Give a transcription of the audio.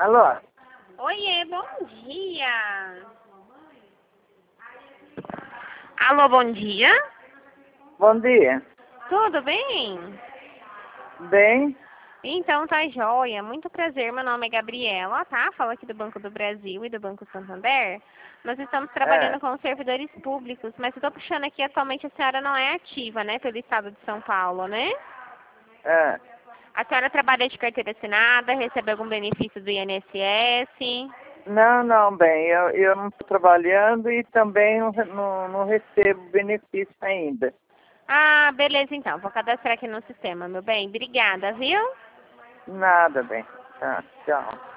Alô? Oiê, bom dia. Alô, bom dia. Bom dia. Tudo bem? Bem? Então tá joia. Muito prazer, meu nome é Gabriela, tá? Falo aqui do Banco do Brasil e do Banco Santander. Nós estamos É, trabalhando com servidores públicos, mas eu tô puxando aqui, atualmente a senhora não é ativa, né? Pelo estado de São Paulo, né? é. A senhora trabalha de carteira assinada, recebe algum benefício do INSS? Não, bem, eu não estou trabalhando e também não recebo benefício ainda. Ah, beleza então. Vou cadastrar aqui no sistema, meu bem. Obrigada, viu? Nada, bem. Tá, tchau.